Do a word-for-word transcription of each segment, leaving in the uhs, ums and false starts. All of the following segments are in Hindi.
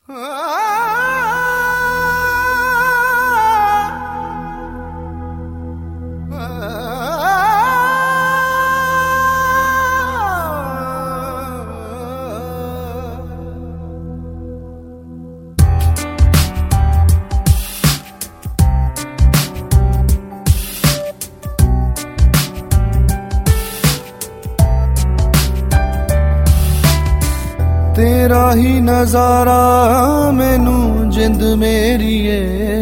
तेरा ही नजारा मैनू जिंद मेरीए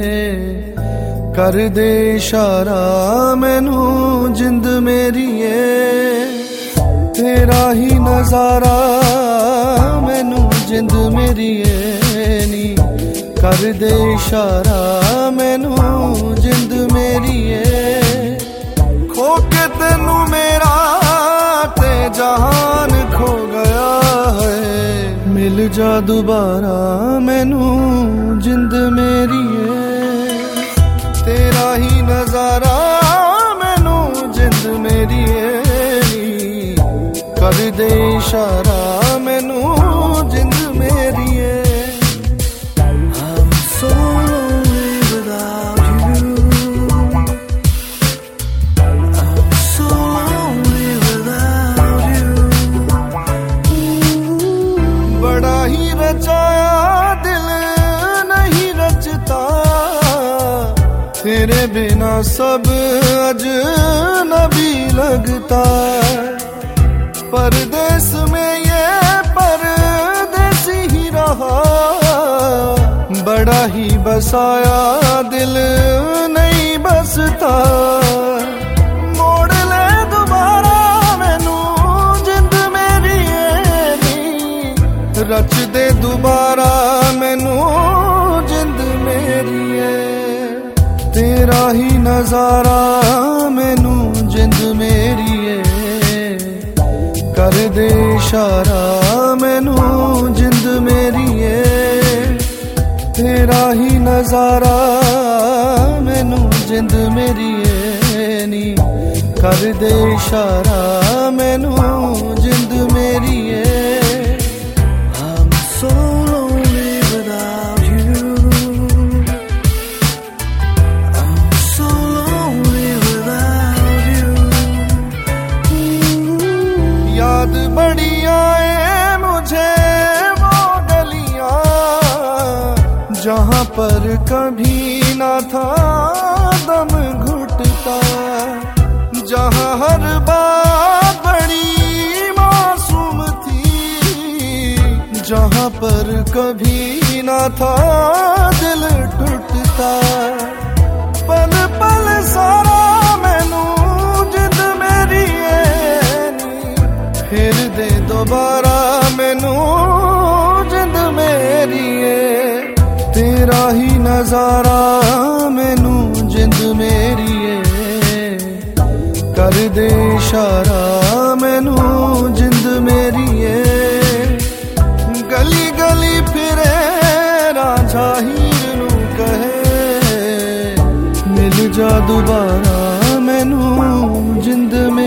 कर दे इशारा मैनू जिंद मेरीए। तेरा ही नजारा मैनू जिंद मेरीए नी कर दे इशारा मैनू जिंद मेरीए। खो के तेनू मेरा ते जहान खो गया है, मिल जा दोबारा मैनू जिंद मेरीए। तेरा ही नजारा मैनू जिंद मेरीए कर दे इशारा मैनू जिंद मेरीए। रचाया दिल नहीं रचता, तेरे बिना सब अजनबी लगता। परदेस में ये परदेसी ही रहा, बड़ा ही बसाया दिल नहीं बसता। मोड़ ले दोबारा मैनू जिंद मेरी रच दे दोबारा मैनू जिंद मेरीए। तेरा ही नजारा मैनू जिंद मेरीए कर दे इशारा मैनू जिंद मेरीए। तेरा ही नजारा मैनू जिंद मेरीए नी कर दे इशारा मैनू जिंद मेरीए। So lonely without you, I'm so lonely without you। याद बड़ी आए मुझे वो गलियां जहां पर कभी ना था दम घुटता, जहां हर बात बड़ी जहां पर कभी ना था दिल टूटता। पल पल सारा मैनू जिंद मेरीए फिर दे दोबारा मैनू जिंद मेरीए। तेरा ही नजारा मैनू जिंद मेरीए कर दे इशारा मैनू जिंद मेरीए। गली गली फिरे रांझा हीर नू कहे, मिल जा दोबारा मैनू जिंद में।